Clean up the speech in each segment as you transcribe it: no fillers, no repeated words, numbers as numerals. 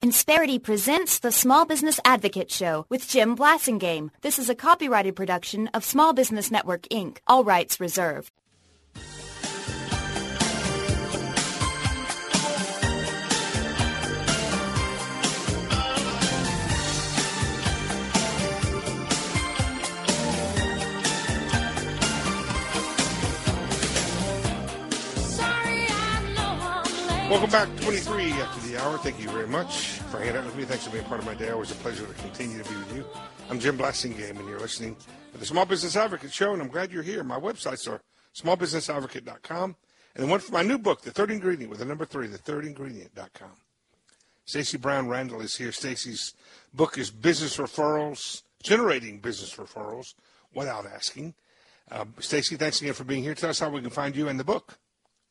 Insperity presents the Small Business Advocate Show with Jim Blasingame. This is a copyrighted production of Small Business Network, Inc., all rights reserved. Welcome back, 23 after the hour. Thank you very much for hanging out with me. Thanks for being part of my day. Always a pleasure to continue to be with you. I'm Jim Blasingame, and you're listening to the Small Business Advocate Show, and I'm glad you're here. My websites are smallbusinessadvocate.com, and the one for my new book, The Third Ingredient, with the number 3, thethirdingredient.com. Stacey Brown Randall is here. Stacey's book is Business Referrals, Generating Business Referrals Without Asking. Stacey, thanks again for being here. Tell us how we can find you and the book.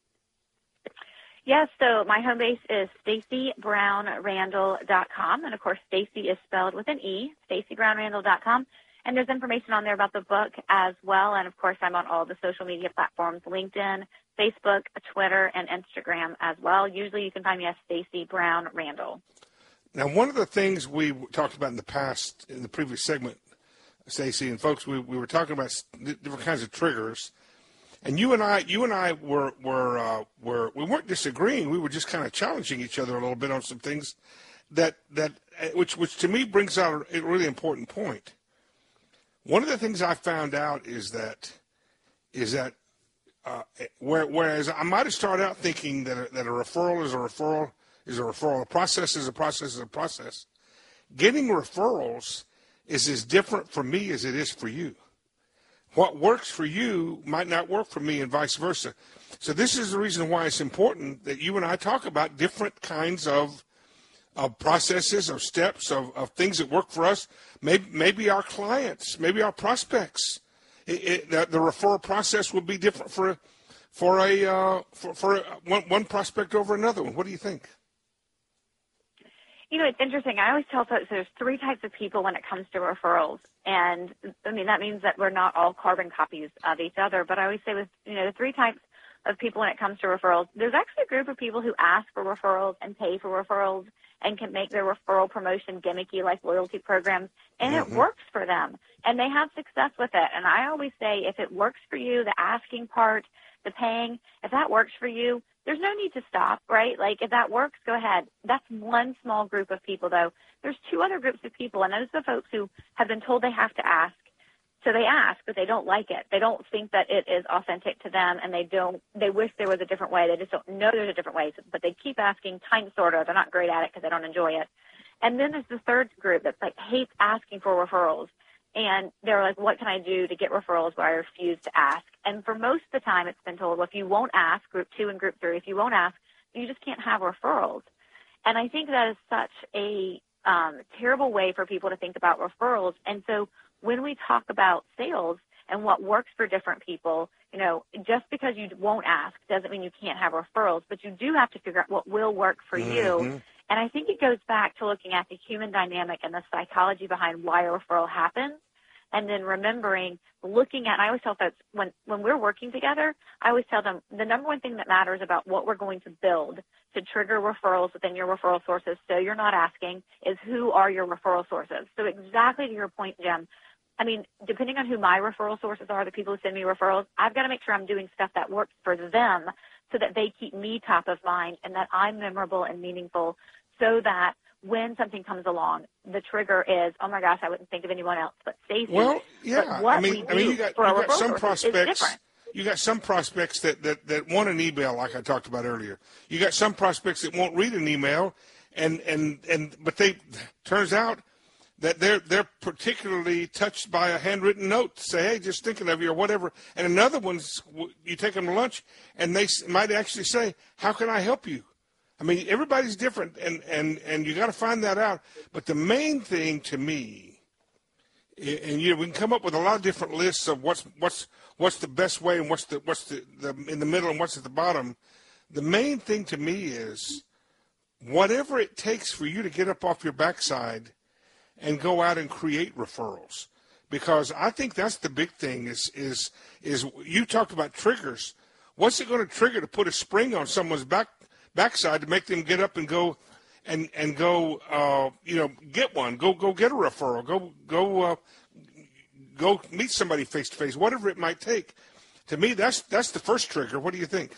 Yes, so my home base is StaceyBrownRandall.com, and of course Stacey is spelled with an E, StaceyBrownRandall.com, and there's information on there about the book as well, and of course I'm on all the social media platforms, LinkedIn, Facebook, Twitter, and Instagram as well. Usually you can find me as Stacey Brown Randall. Now, one of the things we talked about in the past, in the previous segment, Stacey and folks, we were talking about different kinds of triggers. And you and I we weren't disagreeing. We were just kind of challenging each other a little bit on some things which to me brings out a really important point. One of the things I found out is that whereas I might have started out thinking that a referral is a referral, a process is a process is a process. Getting referrals is as different for me as it is for you. What works for you might not work for me and vice versa. So this is the reason why it's important that you and I talk about different kinds of processes, of steps, of things that work for us. Maybe our clients, maybe our prospects. The referral process will be different for one prospect over another one. What do you think? You know, it's interesting. I always tell folks there's 3 types of people when it comes to referrals. And, I mean, that means that we're not all carbon copies of each other. But I always say with, the 3 types of people when it comes to referrals, there's actually a group of people who ask for referrals and pay for referrals and can make their referral promotion gimmicky like loyalty programs. And it works for them. And they have success with it. And I always say if it works for you, the asking part, the paying, if that works for you, there's no need to stop, right? Like, if that works, go ahead. That's one small group of people, though. There's 2 other groups of people, and those are the folks who have been told they have to ask. So they ask, but they don't like it. They don't think that it is authentic to them, and they wish there was a different way. They just don't know there's a different way, but they keep asking, kind sort of. They're not great at it because they don't enjoy it. And then there's the third group that's like hates asking for referrals. And they're like, what can I do to get referrals where I refuse to ask? And for most of the time, it's been told, well, if you won't ask, group 2 and group 3, if you won't ask, you just can't have referrals. And I think that is such a terrible way for people to think about referrals. And so when we talk about sales and what works for different people, just because you won't ask doesn't mean you can't have referrals, but you do have to figure out what will work for you. And I think it goes back to looking at the human dynamic and the psychology behind why a referral happens. And then remembering, looking at, and I always tell folks, when we're working together, I always tell them the number one thing that matters about what we're going to build to trigger referrals within your referral sources, so you're not asking, is who are your referral sources? So exactly to your point, Jim, I mean, depending on who my referral sources are, the people who send me referrals, I've got to make sure I'm doing stuff that works for them so that they keep me top of mind and that I'm memorable and meaningful so that when something comes along, the trigger is, oh my gosh, I wouldn't think of anyone else but Stacey. Well, yeah. But what you got some prospects. You got some prospects that want an email, like I talked about earlier. You got some prospects that won't read an email, but turns out that they're particularly touched by a handwritten note to say, hey, just thinking of you or whatever. And another one's you take them to lunch, and they might actually say, how can I help you? I mean, everybody's different, and you got to find that out. But the main thing to me, and we can come up with a lot of different lists of what's the best way and what's the in the middle and what's at the bottom. The main thing to me is whatever it takes for you to get up off your backside and go out and create referrals, because I think that's the big thing. Is you talked about triggers. What's it going to trigger to put a spring on someone's backside to make them get up and go and go, get one. Go get a referral. Go meet somebody face to face. Whatever it might take. To me, that's the first trigger. What do you think?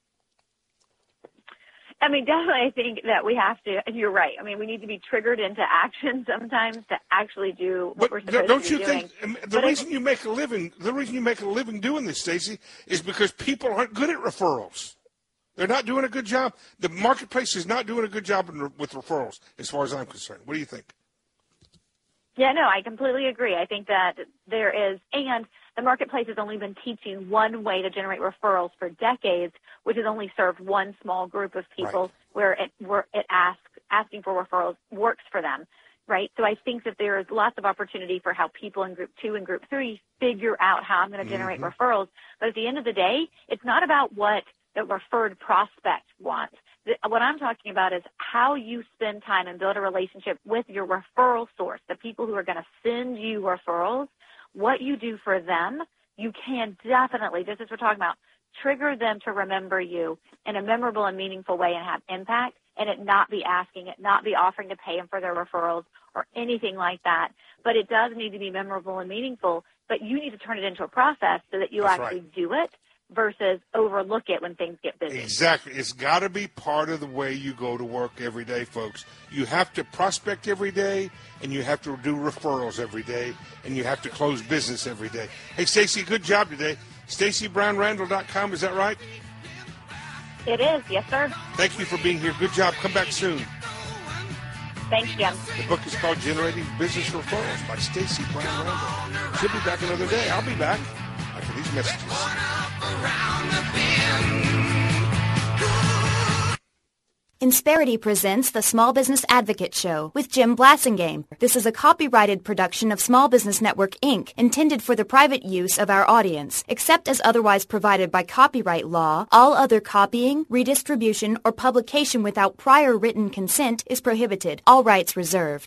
I mean, definitely, I think that we have to, and you're right. I mean, we need to be triggered into action sometimes to actually do what we're supposed to be doing. Don't you think the reason you make a living doing this, Stacey, is because people aren't good at referrals. They're not doing a good job. The marketplace is not doing a good job with referrals, as far as I'm concerned. What do you think? Yeah, no, I completely agree. I think that there is, and the marketplace has only been teaching one way to generate referrals for decades, which has only served one small group of people where asking for referrals works for them, right? So I think that there is lots of opportunity for how people in Group 2 and Group 3 figure out how I'm going to generate referrals. But at the end of the day, it's not about what the referred prospect wants. What I'm talking about is how you spend time and build a relationship with your referral source, the people who are going to send you referrals. What you do for them, you can definitely, just as we're talking about, trigger them to remember you in a memorable and meaningful way and have impact, and it not be offering to pay them for their referrals or anything like that. But it does need to be memorable and meaningful, but you need to turn it into a process so that you actually do it versus overlook it when things get busy. Exactly. It's got to be part of the way you go to work every day, folks. You have to prospect every day, and you have to do referrals every day, and you have to close business every day. Hey, Stacey, good job today. StaceyBrownRandall.com, is that right? It is, yes, sir. Thank you for being here. Good job. Come back soon. Thanks, Jim. The book is called Generating Business Referrals by Stacey Brown Randall. She'll be back another day. I'll be back after these messages. Insperity presents the Small Business Advocate Show with Jim Blasingame. This is a copyrighted production of Small Business Network, Inc., intended for the private use of our audience. Except as otherwise provided by copyright law, all other copying, redistribution, or publication without prior written consent is prohibited. All rights reserved.